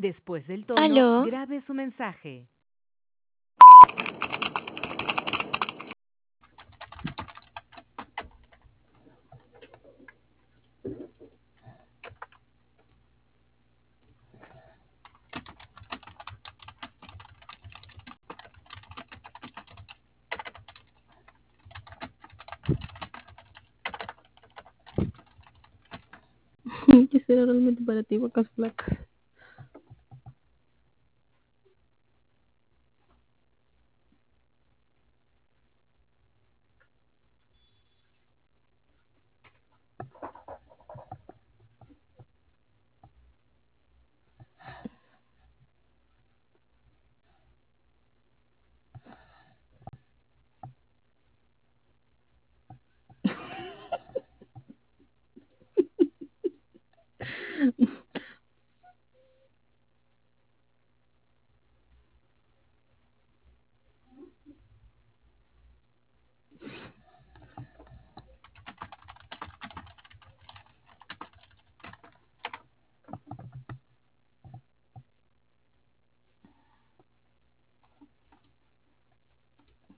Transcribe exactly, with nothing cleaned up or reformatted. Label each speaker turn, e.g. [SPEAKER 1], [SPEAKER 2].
[SPEAKER 1] Después del tono,
[SPEAKER 2] ¿Aló?
[SPEAKER 1] grabe su mensaje.
[SPEAKER 3] ¿Qué será realmente para ti, vacas flacas?